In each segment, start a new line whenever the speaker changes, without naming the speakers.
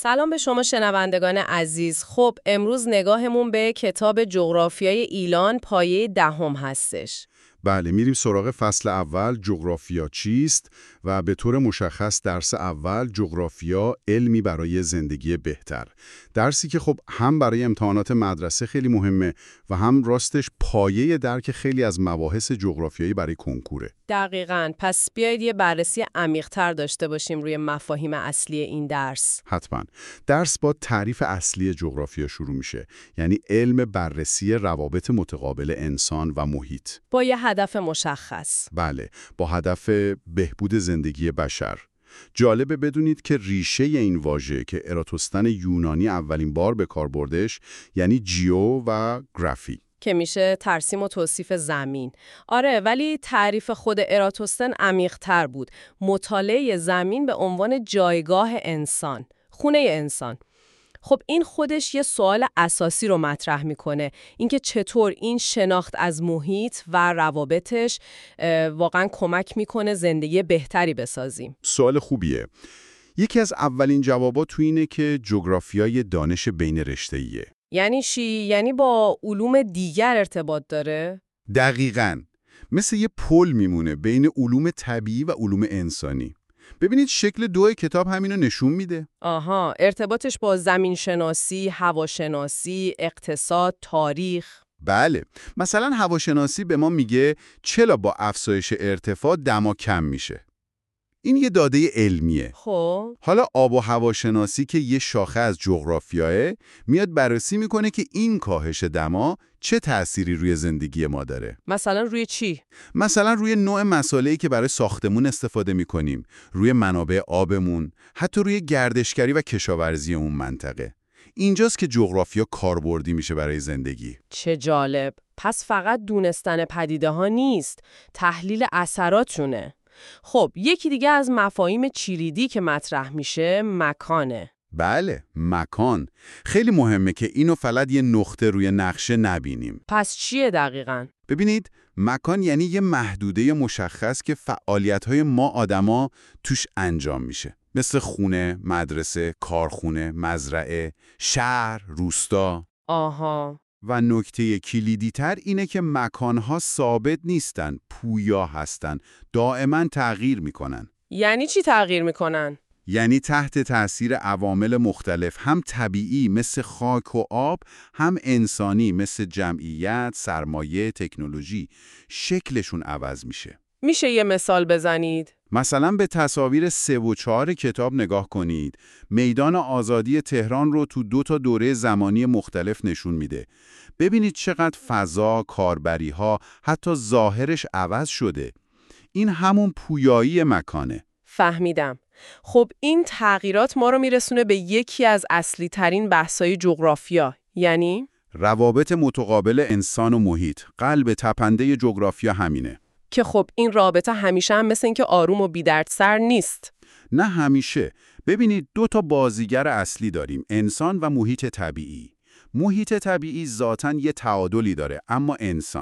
سلام به شما شنوندگان عزیز. خب امروز نگاهمون به کتاب جغرافیای ایلان پایه 10 هستش.
بله، میریم سراغ فصل اول جغرافیا چیست و به طور مشخص درس اول جغرافیا علمی برای زندگی بهتر. درسی که خب هم برای امتحانات مدرسه خیلی مهمه و هم راستش پایه درک خیلی از مباحث جغرافیایی برای کنکوره.
دقیقاً. پس بیایید یه بررسی عمیق‌تر داشته باشیم روی مفاهیم اصلی این درس.
حتما. درس با تعریف اصلی جغرافیا شروع میشه، یعنی علم بررسی روابط متقابل انسان و محیط.
با یه هدف مشخص.
بله، با هدف بهبود زندگی بشر. جالبه بدونید که ریشه این واژه که اراتوستن یونانی اولین بار به کار بردش، یعنی جیو و گرافی،
که میشه ترسیم و توصیف زمین. آره، ولی تعریف خود اراتوستن عمیق‌تر بود. مطالعه زمین به عنوان جایگاه انسان، خونه انسان. خب این خودش یه سوال اساسی رو مطرح میکنه، اینکه چطور این شناخت از محیط و روابطش واقعا کمک میکنه زندگی بهتری بسازیم.
سوال خوبیه. یکی از اولین جوابات تو اینه که جغرافیای دانش بین رشته‌ایه.
یعنی چی؟ یعنی با علوم دیگر ارتباط داره؟
دقیقاً. مثل یه پل میمونه بین علوم طبیعی و علوم انسانی. ببینید شکل 2 کتاب همینو نشون میده.
آها، ارتباطش با زمین شناسی، هواشناسی، اقتصاد، تاریخ.
بله، مثلا هواشناسی به ما میگه چرا با افزایش ارتفاع دما کم میشه. این یه داده علمیه.
خب
حالا آب و هواشناسی که یه شاخه از جغرافیاه، میاد بررسی میکنه که این کاهش دما چه تأثیری روی زندگی ما داره.
مثلا روی چی؟
مثلا روی نوع مساله‌ای که برای ساختمون استفاده میکنیم، روی منابع آبمون، حتی روی گردشگری و کشاورزی اون منطقه. اینجاست که جغرافیا کاربردی میشه برای زندگی.
چه جالب. پس فقط دونستن پدیده ها نیست، تحلیل اثراتشونه. خب یکی دیگه از مفاهیم چیریدی که مطرح میشه مکانه.
بله، مکان. خیلی مهمه که اینو فقط یه نقطه روی نقشه نبینیم.
پس چیه دقیقاً؟
ببینید، مکان یعنی یه محدوده مشخص که فعالیت‌های ما آدما توش انجام میشه. مثل خونه، مدرسه، کارخونه، مزرعه، شهر، روستا.
آها.
و نکته کلیدی تر اینه که مکانها ثابت نیستن، پویا هستن، دائما تغییر میکنن.
یعنی چی تغییر میکنن؟
یعنی تحت تأثیر عوامل مختلف، هم طبیعی مثل خاک و آب، هم انسانی مثل جمعیت، سرمایه، تکنولوژی، شکلشون عوض میشه.
میشه یه مثال بزنید؟
مثلا به تصاویر 3 و 4 کتاب نگاه کنید. میدان آزادی تهران رو تو 2 دوره زمانی مختلف نشون میده. ببینید چقدر فضا، کاربری‌ها، حتی ظاهرش عوض شده. این همون پویایی مکانه.
فهمیدم. خب این تغییرات ما رو میرسونه به یکی از اصلی ترین بحث‌های جغرافیا، یعنی
روابط متقابل انسان و محیط. قلب تپنده جغرافیا همینه.
که خب این رابطه همیشه هم مثل این که آروم و بی‌دردسر نیست.
نه همیشه. ببینید 2 بازیگر اصلی داریم، انسان و محیط طبیعی. محیط طبیعی ذاتاً یه تعادلی داره، اما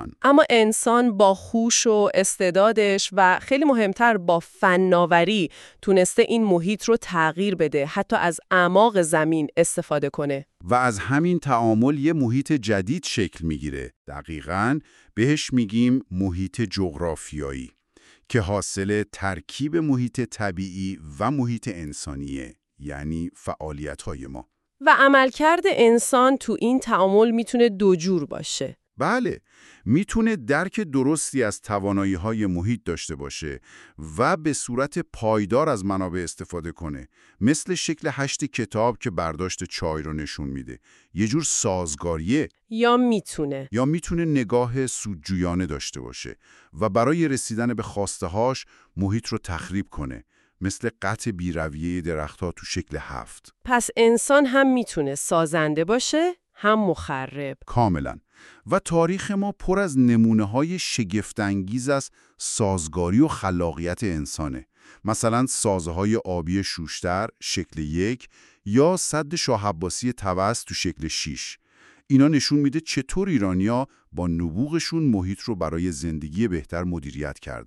انسان
با هوش و استعدادش و خیلی مهمتر با فناوری تونسته این محیط رو تغییر بده، حتی از اعماق زمین استفاده کنه.
و از همین تعامل یه محیط جدید شکل میگیره. دقیقاً بهش میگیم محیط جغرافیایی که حاصل ترکیب محیط طبیعی و محیط انسانیه، یعنی فعالیت‌های ما.
و عملکرد انسان تو این تعامل میتونه 2 جور باشه.
بله، میتونه درک درستی از توانایی‌های محیط داشته باشه و به صورت پایدار از منابع استفاده کنه، مثل شکل 8 کتاب که برداشت چای رو نشون میده. یه جور سازگاریه.
یا
میتونه نگاه سودجویانه داشته باشه و برای رسیدن به خواسته‌هاش محیط رو تخریب کنه، مثل قطع بی‌رویه درخت‌ها تو شکل 7.
پس انسان هم میتونه سازنده باشه، هم مخرب.
کاملا. و تاریخ ما پر از نمونه‌های شگفت‌انگیز از سازگاری و خلاقیت انسانه. مثلا سازه‌های آبی شوشتر شکل 1 یا سد شاه عباسی طوس تو شکل 6. اینا نشون میده چطور ایرانیا با نبوغشون محیط رو برای زندگی بهتر مدیریت کردن.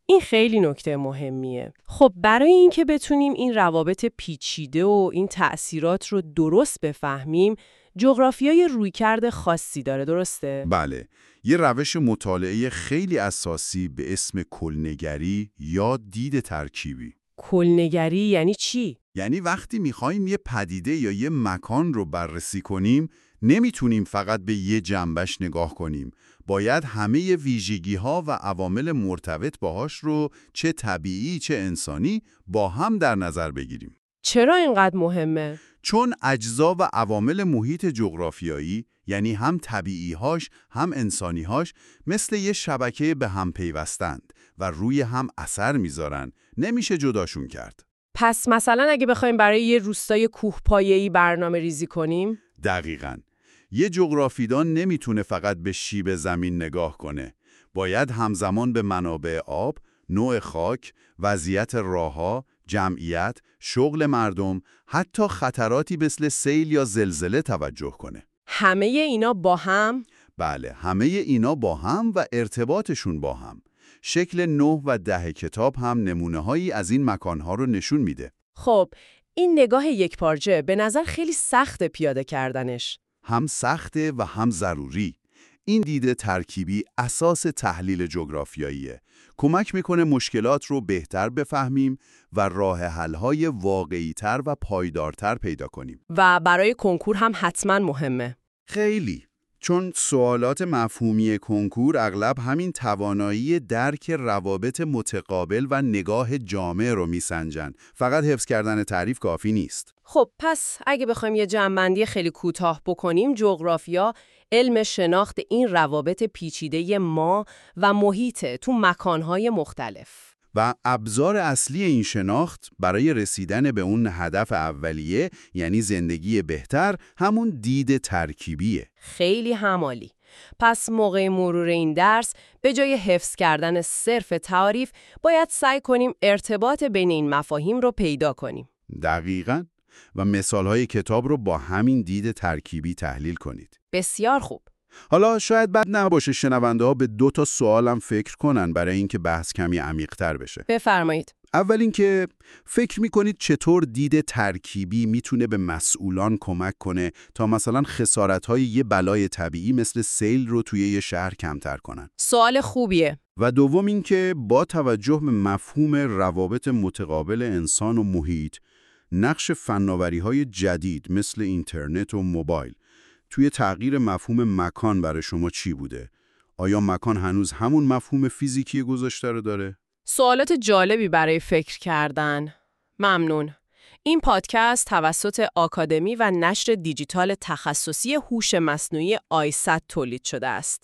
این خیلی نکته مهمیه. خب برای اینکه بتونیم این روابط پیچیده و این تأثیرات رو درست بفهمیم، جغرافیای رویکرد خاصی داره، درسته؟
بله، یه روش مطالعه خیلی اساسی به اسم کلنگری یا دید ترکیبی.
کلنگری یعنی چی؟
یعنی وقتی میخوایم یه پدیده یا یه مکان رو بررسی کنیم، نمیتونیم فقط به یه جنبش نگاه کنیم. باید همه ویژگی‌ها و عوامل مرتبط باهاش رو چه طبیعی چه انسانی با هم در نظر بگیریم.
چرا اینقدر مهمه؟
چون اجزا و عوامل محیط جغرافیایی، یعنی هم طبیعی‌هاش هم انسانی‌هاش، مثل یه شبکه به هم پیوستند و روی هم اثر میذارن. نمیشه جداشون کرد.
پس مثلا اگه بخوایم برای یه روستای کوهپایه‌ای برنامه ریزی کنیم؟
دقیقاً. یه جغرافیدان نمیتونه فقط به شیب زمین نگاه کنه. باید همزمان به منابع آب، نوع خاک، وضعیت راه‌ها، جمعیت، شغل مردم، حتی خطراتی مثل سیل یا زلزله توجه کنه.
همه اینا با هم؟
بله، همه اینا با هم و ارتباطشون با هم. شکل 9 و 10 کتاب هم نمونه‌هایی از این مکان‌ها رو نشون میده.
خب این نگاه یکپارچه به نظر خیلی سخت پیاده کردنش.
هم سخته و هم ضروری. این دید ترکیبی اساس تحلیل جغرافیاییه. کمک میکنه مشکلات رو بهتر بفهمیم و راه حل‌های واقعی‌تر و پایدارتر پیدا کنیم.
و برای کنکور هم حتما مهمه.
خیلی. چون سوالات مفهومی کنکور اغلب همین توانایی درک روابط متقابل و نگاه جامع رو میسنجن. فقط حفظ کردن تعریف کافی نیست.
خب پس اگه بخوایم یه جمع‌بندی خیلی کوتاه بکنیم، جغرافیا علم شناخت این روابط پیچیده ما و محیط تو مکانهای مختلف.
و ابزار اصلی این شناخت برای رسیدن به اون هدف اولیه، یعنی زندگی بهتر، همون دید ترکیبیه.
خیلی همالی. پس موقع مرور این درس به جای حفظ کردن صرف تعاریف باید سعی کنیم ارتباط بین این مفاهیم رو پیدا کنیم.
دقیقاً. و مثالهای کتاب رو با همین دید ترکیبی تحلیل کنید.
بسیار خوب.
حالا شاید بد نباشه شنونده ها به 2 سوالم فکر کنن برای اینکه بحث کمی عمیق‌تر بشه.
بفرمایید.
اول اینکه فکر می‌کنید چطور دید ترکیبی میتونه به مسئولان کمک کنه تا مثلا خسارت‌های یه بلای طبیعی مثل سیل رو توی یه شهر کمتر کنن.
سوال خوبیه.
و دوم اینکه با توجه به مفهوم روابط متقابل انسان و محیط، نقش فناوری‌های جدید مثل اینترنت و موبایل توی تغییر مفهوم مکان برای شما چی بوده؟ آیا مکان هنوز همون مفهوم فیزیکی گذشته رو داره؟
سوالات جالبی برای فکر کردن. ممنون. این پادکست توسط آکادمی و نشر دیجیتال تخصصی هوش مصنوعی آیست تولید شده است.